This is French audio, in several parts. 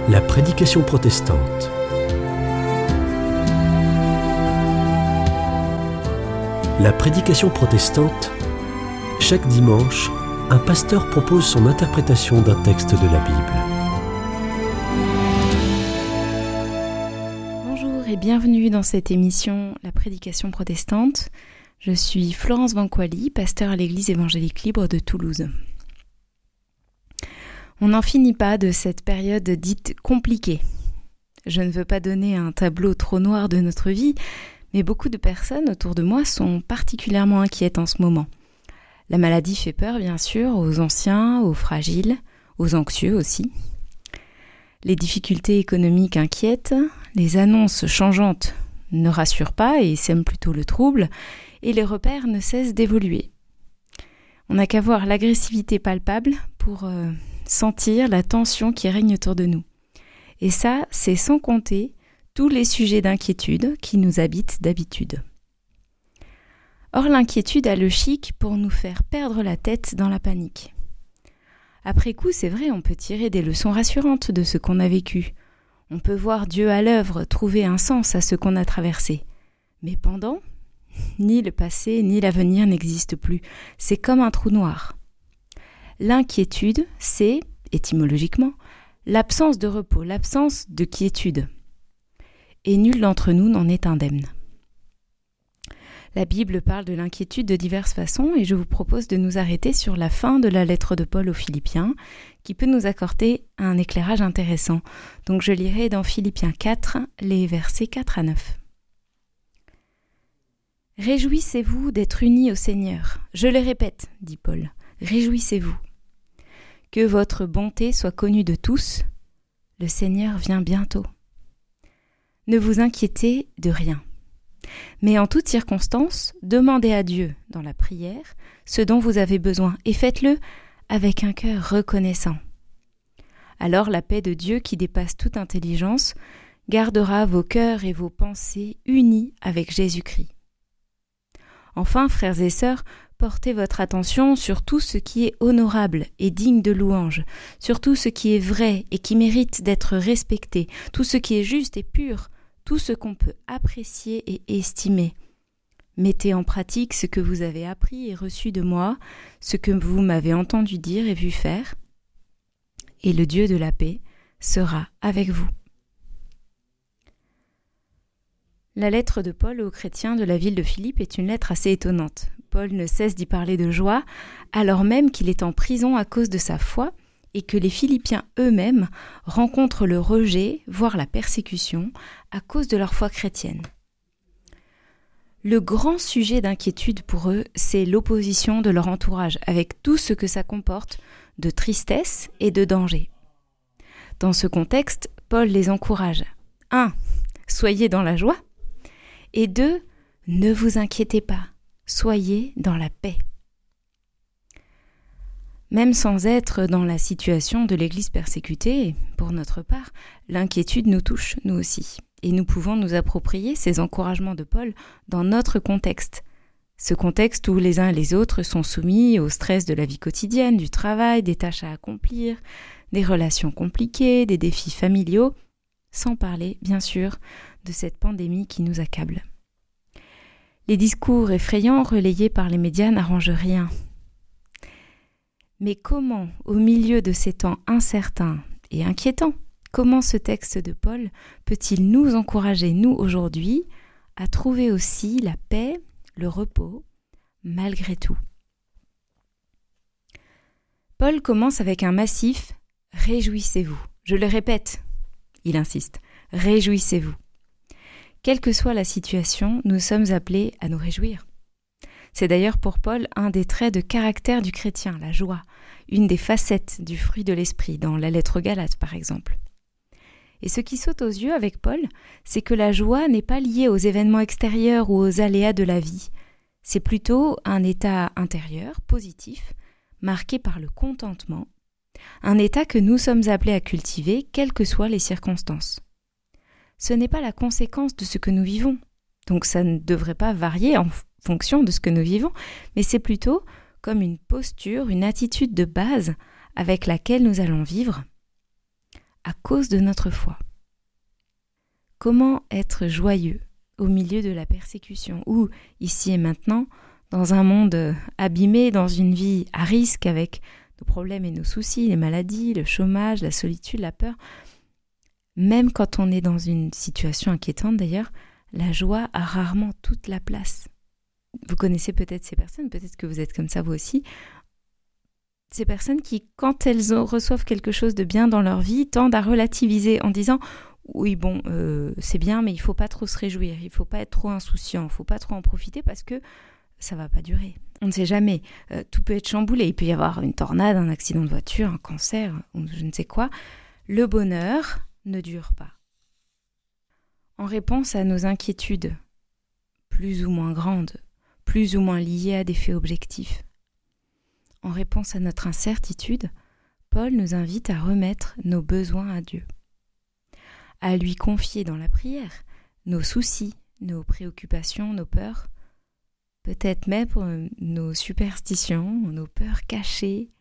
La prédication protestante. La prédication protestante, chaque dimanche, un pasteur propose son interprétation d'un texte de la Bible. Bonjour et bienvenue dans cette émission La prédication protestante. Je suis Florence Vanquali, pasteur à l'église évangélique libre de Toulouse. On n'en finit pas de cette période dite compliquée. Je ne veux pas donner un tableau trop noir de notre vie, mais beaucoup de personnes autour de moi sont particulièrement inquiètes en ce moment. La maladie fait peur, bien sûr, aux anciens, aux fragiles, aux anxieux aussi. Les difficultés économiques inquiètent, les annonces changeantes ne rassurent pas et sèment plutôt le trouble, et les repères ne cessent d'évoluer. On n'a qu'à voir l'agressivité palpable pour sentir la tension qui règne autour de nous. Et ça, c'est sans compter tous les sujets d'inquiétude qui nous habitent d'habitude. Or, l'inquiétude a le chic pour nous faire perdre la tête dans la panique. Après coup, c'est vrai, on peut tirer des leçons rassurantes de ce qu'on a vécu. On peut voir Dieu à l'œuvre, trouver un sens à ce qu'on a traversé. Mais pendant, ni le passé ni l'avenir n'existent plus. C'est comme un trou noir. L'inquiétude, c'est, étymologiquement, l'absence de repos, l'absence de quiétude. Et nul d'entre nous n'en est indemne. La Bible parle de l'inquiétude de diverses façons et je vous propose de nous arrêter sur la fin de la lettre de Paul aux Philippiens qui peut nous accorder un éclairage intéressant. Donc je lirai dans Philippiens 4, les versets 4 à 9. « Réjouissez-vous d'être unis au Seigneur. Je le répète, dit Paul, réjouissez-vous. Que votre bonté soit connue de tous. Le Seigneur vient bientôt. Ne vous inquiétez de rien. Mais en toute circonstance, demandez à Dieu, dans la prière, ce dont vous avez besoin, et faites-le avec un cœur reconnaissant. Alors la paix de Dieu, qui dépasse toute intelligence, gardera vos cœurs et vos pensées unis avec Jésus-Christ. Enfin, frères et sœurs, portez votre attention sur tout ce qui est honorable et digne de louange, sur tout ce qui est vrai et qui mérite d'être respecté, tout ce qui est juste et pur, tout ce qu'on peut apprécier et estimer. Mettez en pratique ce que vous avez appris et reçu de moi, ce que vous m'avez entendu dire et vu faire, et le Dieu de la paix sera avec vous. La lettre de Paul aux chrétiens de la ville de Philippe est une lettre assez étonnante. Paul ne cesse d'y parler de joie, alors même qu'il est en prison à cause de sa foi et que les Philippiens eux-mêmes rencontrent le rejet, voire la persécution, à cause de leur foi chrétienne. Le grand sujet d'inquiétude pour eux, c'est l'opposition de leur entourage, avec tout ce que ça comporte de tristesse et de danger. Dans ce contexte, Paul les encourage. 1. Soyez dans la joie. Et 2. Ne vous inquiétez pas. Soyez dans la paix. Même sans être dans la situation de l'Église persécutée, pour notre part, l'inquiétude nous touche, nous aussi. Et nous pouvons nous approprier ces encouragements de Paul dans notre contexte. Ce contexte où les uns et les autres sont soumis au stress de la vie quotidienne, du travail, des tâches à accomplir, des relations compliquées, des défis familiaux, sans parler, bien sûr, de cette pandémie qui nous accable. Les discours effrayants relayés par les médias n'arrangent rien. Mais comment, au milieu de ces temps incertains et inquiétants, comment ce texte de Paul peut-il nous encourager, nous, aujourd'hui, à trouver aussi la paix, le repos, malgré tout? Paul commence avec un massif « Réjouissez-vous ». Je le répète, il insiste, « Réjouissez-vous ». Quelle que soit la situation, nous sommes appelés à nous réjouir. C'est d'ailleurs pour Paul un des traits de caractère du chrétien, la joie, une des facettes du fruit de l'esprit, dans la lettre aux Galates par exemple. Et ce qui saute aux yeux avec Paul, c'est que la joie n'est pas liée aux événements extérieurs ou aux aléas de la vie. C'est plutôt un état intérieur, positif, marqué par le contentement, un état que nous sommes appelés à cultiver, quelles que soient les circonstances. Ce n'est pas la conséquence de ce que nous vivons, donc ça ne devrait pas varier en fonction de ce que nous vivons, mais c'est plutôt comme une posture, une attitude de base avec laquelle nous allons vivre, à cause de notre foi. Comment être joyeux au milieu de la persécution ou, ici et maintenant, dans un monde abîmé, dans une vie à risque avec nos problèmes et nos soucis, les maladies, le chômage, la solitude, la peur. Même quand on est dans une situation inquiétante d'ailleurs, la joie a rarement toute la place. Vous connaissez peut-être ces personnes, peut-être que vous êtes comme ça vous aussi. Ces personnes qui, quand elles reçoivent quelque chose de bien dans leur vie, tendent à relativiser en disant « Oui, bon, c'est bien, mais il ne faut pas trop se réjouir, il ne faut pas être trop insouciant, il ne faut pas trop en profiter parce que ça ne va pas durer. On ne sait jamais, tout peut être chamboulé, il peut y avoir une tornade, un accident de voiture, un cancer, ou je ne sais quoi. Le bonheur ne dure pas. » En réponse à nos inquiétudes, plus ou moins grandes, plus ou moins liées à des faits objectifs, en réponse à notre incertitude, Paul nous invite à remettre nos besoins à Dieu, à lui confier dans la prière nos soucis, nos préoccupations, nos peurs, peut-être même nos superstitions, nos peurs cachées.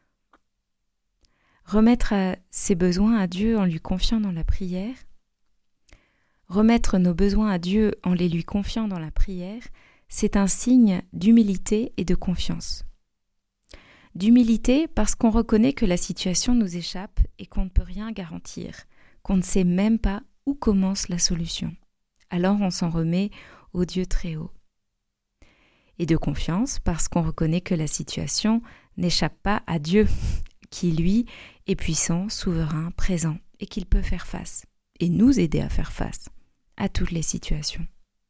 Remettre ses besoins à Dieu en lui confiant dans la prière, remettre nos besoins à Dieu en les lui confiant dans la prière, c'est un signe d'humilité et de confiance. D'humilité parce qu'on reconnaît que la situation nous échappe et qu'on ne peut rien garantir, qu'on ne sait même pas où commence la solution. Alors on s'en remet au Dieu très haut. Et de confiance parce qu'on reconnaît que la situation n'échappe pas à Dieu, qui lui est puissant, souverain, présent et qu'il peut faire face et nous aider à faire face à toutes les situations.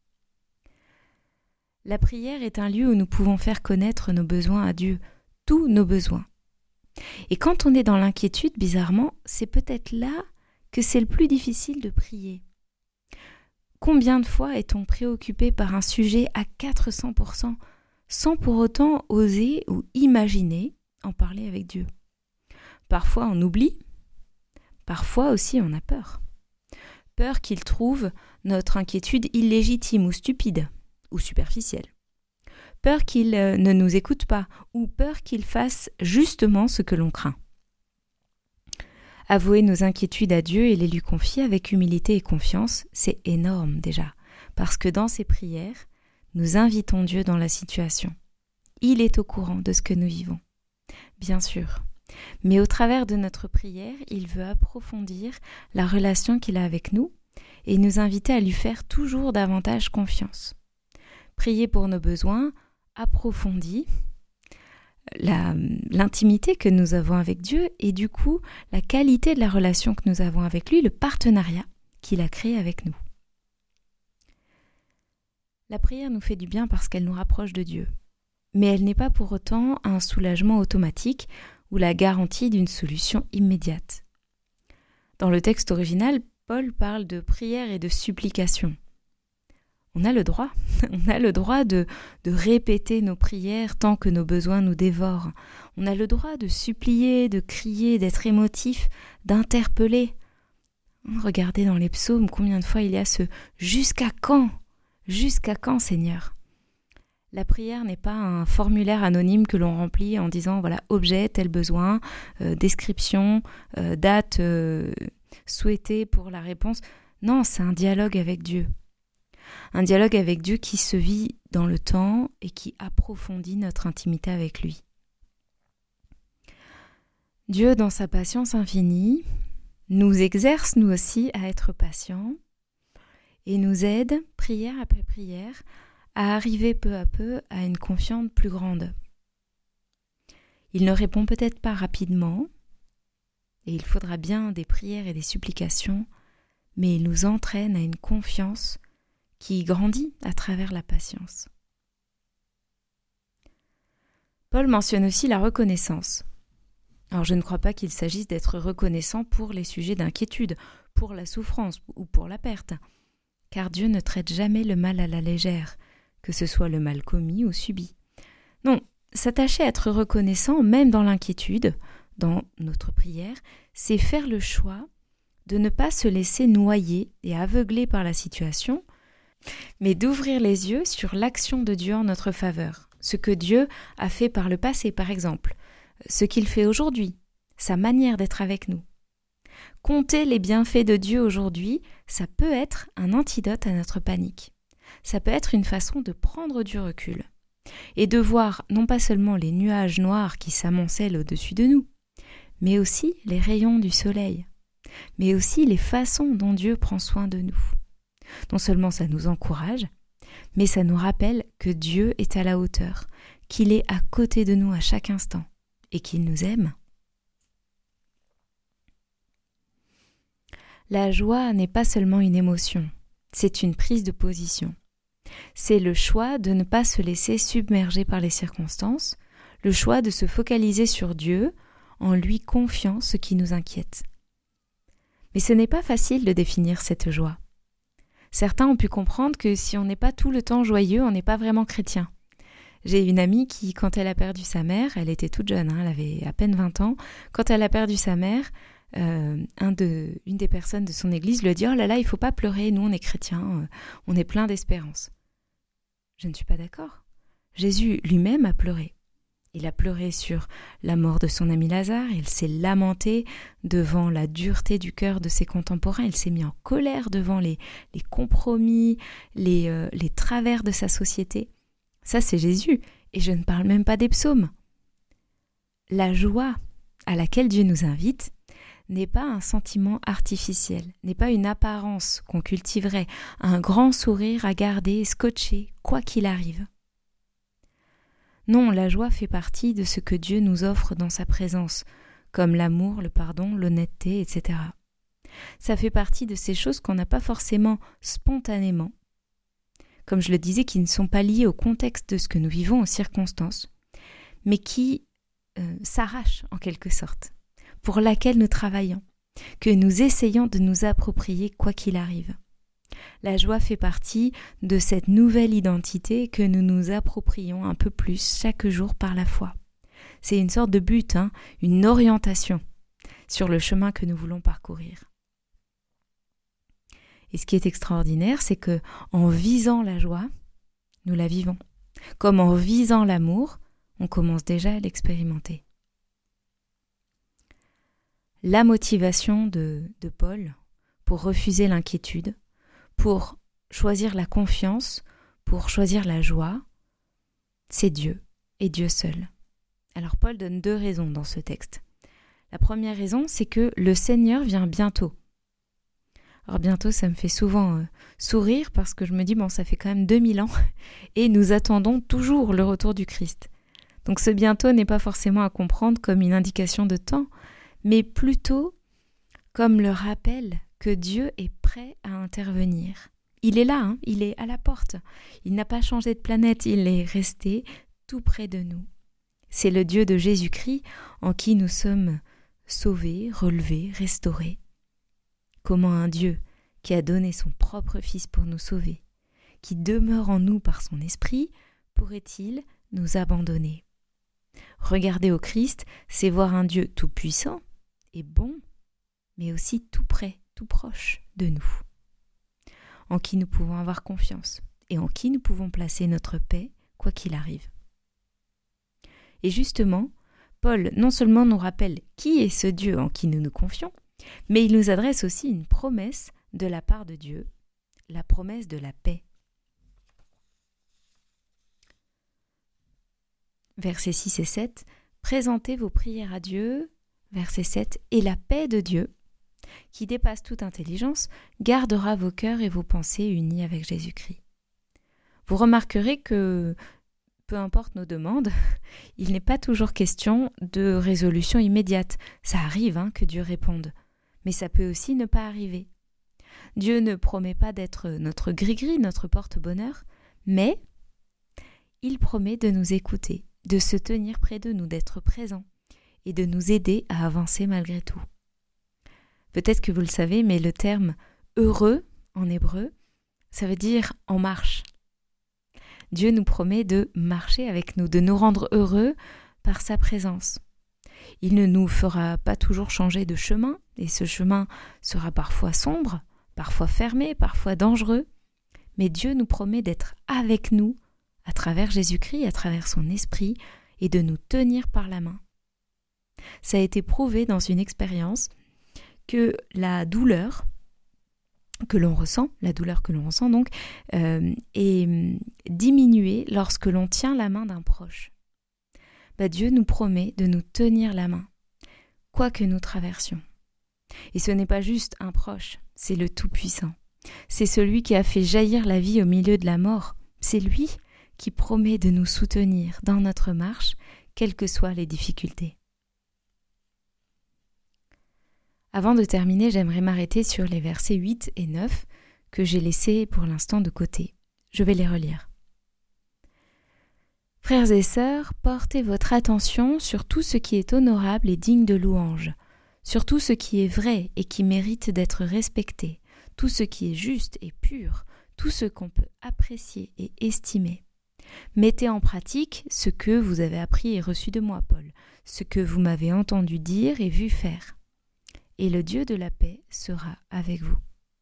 La prière est un lieu où nous pouvons faire connaître nos besoins à Dieu, tous nos besoins. Et quand on est dans l'inquiétude, bizarrement, c'est peut-être là que c'est le plus difficile de prier. Combien de fois est-on préoccupé par un sujet à 400% sans pour autant oser ou imaginer en parler avec Dieu? Parfois on oublie, parfois aussi on a peur. Peur qu'il trouve notre inquiétude illégitime ou stupide ou superficielle. Peur qu'il ne nous écoute pas ou peur qu'il fasse justement ce que l'on craint. Avouer nos inquiétudes à Dieu et les lui confier avec humilité et confiance, c'est énorme déjà, parce que dans ces prières, nous invitons Dieu dans la situation. Il est au courant de ce que nous vivons, bien sûr. Mais au travers de notre prière, il veut approfondir la relation qu'il a avec nous et nous inviter à lui faire toujours davantage confiance. Prier pour nos besoins approfondit l'intimité que nous avons avec Dieu et du coup la qualité de la relation que nous avons avec lui, le partenariat qu'il a créé avec nous. La prière nous fait du bien parce qu'elle nous rapproche de Dieu, mais elle n'est pas pour autant un soulagement automatique ou la garantie d'une solution immédiate. Dans le texte original, Paul parle de prière et de supplication. On a le droit de répéter nos prières tant que nos besoins nous dévorent. On a le droit de supplier, de crier, d'être émotif, d'interpeller. Regardez dans les psaumes combien de fois il y a ce « jusqu'à quand ?» Jusqu'à quand, Seigneur? La prière n'est pas un formulaire anonyme que l'on remplit en disant voilà, objet, tel besoin, description, date souhaitée pour la réponse. Non, c'est un dialogue avec Dieu. Un dialogue avec Dieu qui se vit dans le temps et qui approfondit notre intimité avec lui. Dieu, dans sa patience infinie, nous exerce nous aussi à être patients et nous aide, prière après prière, à arriver peu à peu à une confiance plus grande. Il ne répond peut-être pas rapidement, et il faudra bien des prières et des supplications, mais il nous entraîne à une confiance qui grandit à travers la patience. Paul mentionne aussi la reconnaissance. Alors je ne crois pas qu'il s'agisse d'être reconnaissant pour les sujets d'inquiétude, pour la souffrance ou pour la perte, car Dieu ne traite jamais le mal à la légère, que ce soit le mal commis ou subi. Non, s'attacher à être reconnaissant, même dans l'inquiétude, dans notre prière, c'est faire le choix de ne pas se laisser noyer et aveugler par la situation, mais d'ouvrir les yeux sur l'action de Dieu en notre faveur, ce que Dieu a fait par le passé, par exemple, ce qu'il fait aujourd'hui, sa manière d'être avec nous. Compter les bienfaits de Dieu aujourd'hui, ça peut être un antidote à notre panique. Ça peut être une façon de prendre du recul et de voir non pas seulement les nuages noirs qui s'amoncellent au-dessus de nous, mais aussi les rayons du soleil, mais aussi les façons dont Dieu prend soin de nous. Non seulement ça nous encourage, mais ça nous rappelle que Dieu est à la hauteur, qu'il est à côté de nous à chaque instant et qu'il nous aime. La joie n'est pas seulement une émotion, c'est une prise de position. C'est le choix de ne pas se laisser submerger par les circonstances, le choix de se focaliser sur Dieu en lui confiant ce qui nous inquiète. Mais ce n'est pas facile de définir cette joie. Certains ont pu comprendre que si on n'est pas tout le temps joyeux, on n'est pas vraiment chrétien. J'ai une amie qui, quand elle a perdu sa mère, elle était toute jeune, elle avait à peine 20 ans, quand elle a perdu sa mère, une des personnes de son église lui a dit « Oh là là, il ne faut pas pleurer, nous on est chrétiens, on est plein d'espérance. » Je ne suis pas d'accord. Jésus lui-même a pleuré. Il a pleuré sur la mort de son ami Lazare, il s'est lamenté devant la dureté du cœur de ses contemporains, il s'est mis en colère devant les compromis, les travers de sa société. Ça c'est Jésus, et je ne parle même pas des psaumes. La joie à laquelle Dieu nous invite n'est pas un sentiment artificiel, n'est pas une apparence qu'on cultiverait, un grand sourire à garder, scotché, quoi qu'il arrive. Non, la joie fait partie de ce que Dieu nous offre dans sa présence, comme l'amour, le pardon, l'honnêteté, etc. Ça fait partie de ces choses qu'on n'a pas forcément spontanément, comme je le disais, qui ne sont pas liées au contexte de ce que nous vivons, aux circonstances, mais qui s'arrachent en quelque sorte, pour laquelle nous travaillons, que nous essayons de nous approprier quoi qu'il arrive. La joie fait partie de cette nouvelle identité que nous nous approprions un peu plus chaque jour par la foi. C'est une sorte de but, une orientation sur le chemin que nous voulons parcourir. Et ce qui est extraordinaire, c'est que en visant la joie, nous la vivons. Comme en visant l'amour, on commence déjà à l'expérimenter. La motivation de Paul pour refuser l'inquiétude, pour choisir la confiance, pour choisir la joie, c'est Dieu et Dieu seul. Alors Paul donne 2 raisons dans ce texte. La première raison, c'est que le Seigneur vient bientôt. Alors bientôt, ça me fait souvent sourire parce que je me dis, ça fait quand même 2000 ans et nous attendons toujours le retour du Christ. Donc ce bientôt n'est pas forcément à comprendre comme une indication de temps, mais plutôt comme le rappel que Dieu est prêt à intervenir. Il est là, il est à la porte. Il n'a pas changé de planète, il est resté tout près de nous. C'est le Dieu de Jésus-Christ en qui nous sommes sauvés, relevés, restaurés. Comment un Dieu qui a donné son propre Fils pour nous sauver, qui demeure en nous par son esprit, pourrait-il nous abandonner? Regarder au Christ, c'est voir un Dieu tout-puissant et bon, mais aussi tout près, tout proche de nous, en qui nous pouvons avoir confiance et en qui nous pouvons placer notre paix, quoi qu'il arrive. Et justement, Paul non seulement nous rappelle qui est ce Dieu en qui nous nous confions, mais il nous adresse aussi une promesse de la part de Dieu, la promesse de la paix. Versets 6 et 7, présentez vos prières à Dieu, verset 7, et la paix de Dieu, qui dépasse toute intelligence, gardera vos cœurs et vos pensées unis avec Jésus-Christ. Vous remarquerez que, peu importe nos demandes, il n'est pas toujours question de résolution immédiate. Ça arrive que Dieu réponde, mais ça peut aussi ne pas arriver. Dieu ne promet pas d'être notre gris-gris, notre porte-bonheur, mais il promet de nous écouter, de se tenir près de nous, d'être présent et de nous aider à avancer malgré tout. Peut-être que vous le savez, mais le terme « heureux » en hébreu, ça veut dire « en marche ». Dieu nous promet de marcher avec nous, de nous rendre heureux par sa présence. Il ne nous fera pas toujours changer de chemin, et ce chemin sera parfois sombre, parfois fermé, parfois dangereux, mais Dieu nous promet d'être avec nous à travers Jésus-Christ, à travers son esprit, et de nous tenir par la main. Ça a été prouvé dans une expérience que la douleur que l'on ressent donc, est diminuée lorsque l'on tient la main d'un proche. Dieu nous promet de nous tenir la main, quoi que nous traversions. Et ce n'est pas juste un proche, c'est le Tout-Puissant. C'est celui qui a fait jaillir la vie au milieu de la mort. C'est lui qui promet de nous soutenir dans notre marche, quelles que soient les difficultés. Avant de terminer, j'aimerais m'arrêter sur les versets 8 et 9 que j'ai laissés pour l'instant de côté. Je vais les relire. Frères et sœurs, portez votre attention sur tout ce qui est honorable et digne de louange, sur tout ce qui est vrai et qui mérite d'être respecté, tout ce qui est juste et pur, tout ce qu'on peut apprécier et estimer. Mettez en pratique ce que vous avez appris et reçu de moi, Paul, ce que vous m'avez entendu dire et vu faire. Et le Dieu de la paix sera avec vous.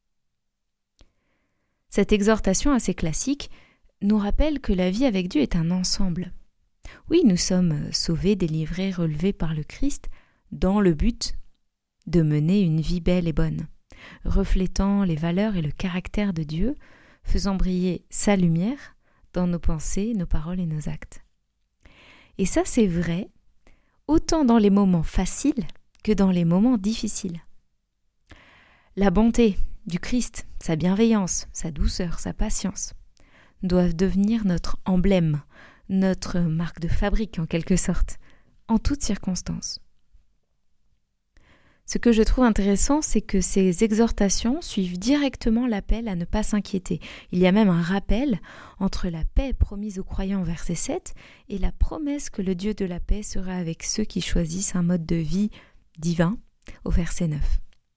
Cette exhortation assez classique nous rappelle que la vie avec Dieu est un ensemble. Oui, nous sommes sauvés, délivrés, relevés par le Christ dans le but de mener une vie belle et bonne, reflétant les valeurs et le caractère de Dieu, faisant briller sa lumière dans nos pensées, nos paroles et nos actes. Et ça, c'est vrai, autant dans les moments faciles que dans les moments difficiles. La bonté du Christ, sa bienveillance, sa douceur, sa patience, doivent devenir notre emblème, notre marque de fabrique en quelque sorte, en toutes circonstances. Ce que je trouve intéressant, c'est que ces exhortations suivent directement l'appel à ne pas s'inquiéter. Il y a même un rappel entre la paix promise aux croyants, verset 7, et la promesse que le Dieu de la paix sera avec ceux qui choisissent un mode de vie divin, au verset 9.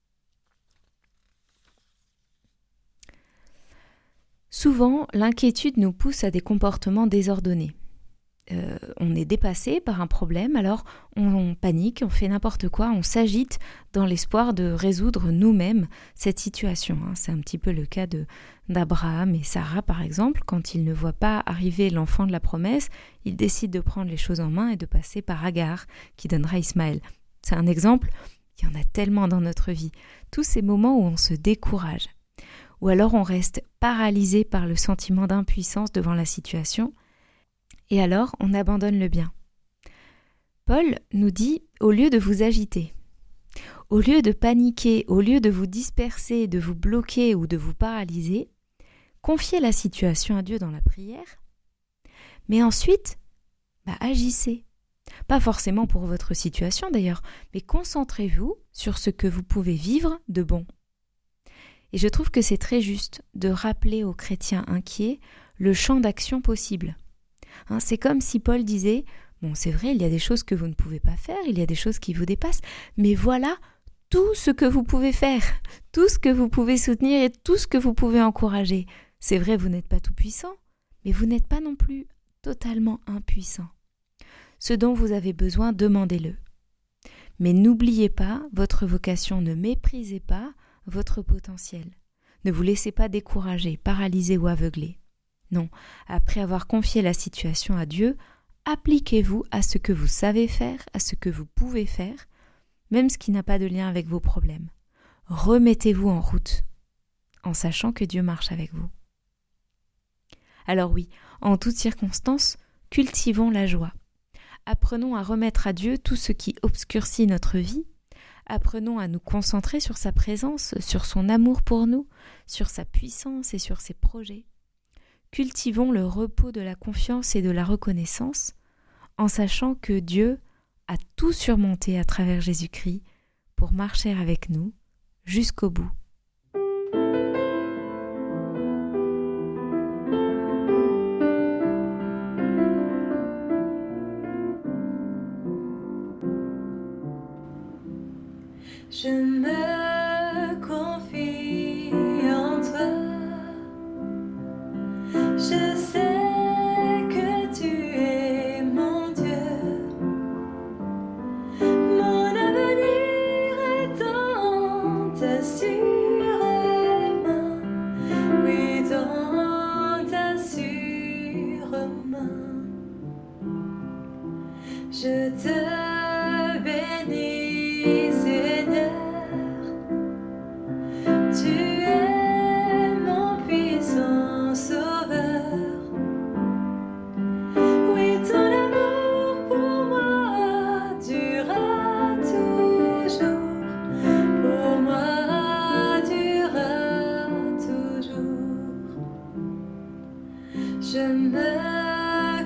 Souvent, l'inquiétude nous pousse à des comportements désordonnés. On est dépassé par un problème, alors on panique, on fait n'importe quoi, on s'agite dans l'espoir de résoudre nous-mêmes cette situation. C'est un petit peu le cas d'Abraham et Sarah par exemple. Quand ils ne voient pas arriver l'enfant de la promesse, ils décident de prendre les choses en main et de passer par Agar qui donnera Ismaël. C'est un exemple, il y en a tellement dans notre vie. Tous ces moments où on se décourage, ou alors on reste paralysé par le sentiment d'impuissance devant la situation, et alors on abandonne le bien. Paul nous dit, au lieu de vous agiter, au lieu de paniquer, au lieu de vous disperser, de vous bloquer ou de vous paralyser, confiez la situation à Dieu dans la prière, mais ensuite, agissez. Pas forcément pour votre situation d'ailleurs, mais concentrez-vous sur ce que vous pouvez vivre de bon. Et je trouve que c'est très juste de rappeler aux chrétiens inquiets le champ d'action possible. C'est comme si Paul disait, c'est vrai, il y a des choses que vous ne pouvez pas faire, il y a des choses qui vous dépassent, mais voilà tout ce que vous pouvez faire, tout ce que vous pouvez soutenir et tout ce que vous pouvez encourager. C'est vrai, vous n'êtes pas tout puissant, mais vous n'êtes pas non plus totalement impuissant. Ce dont vous avez besoin, demandez-le. Mais n'oubliez pas votre vocation, ne méprisez pas votre potentiel. Ne vous laissez pas décourager, paralyser ou aveugler. Non, après avoir confié la situation à Dieu, appliquez-vous à ce que vous savez faire, à ce que vous pouvez faire, même ce qui n'a pas de lien avec vos problèmes. Remettez-vous en route, en sachant que Dieu marche avec vous. Alors oui, en toutes circonstances, cultivons la joie. Apprenons à remettre à Dieu tout ce qui obscurcit notre vie. Apprenons à nous concentrer sur sa présence, sur son amour pour nous, sur sa puissance et sur ses projets. Cultivons le repos de la confiance et de la reconnaissance, en sachant que Dieu a tout surmonté à travers Jésus-Christ pour marcher avec nous jusqu'au bout. Je me confie en toi. Je sais que tu es mon Dieu. Mon avenir est dans ta sûre main. Oui, dans ta sûre main. Je te bénis, Seigneur.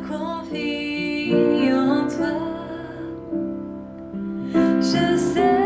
confie en toi. Je sais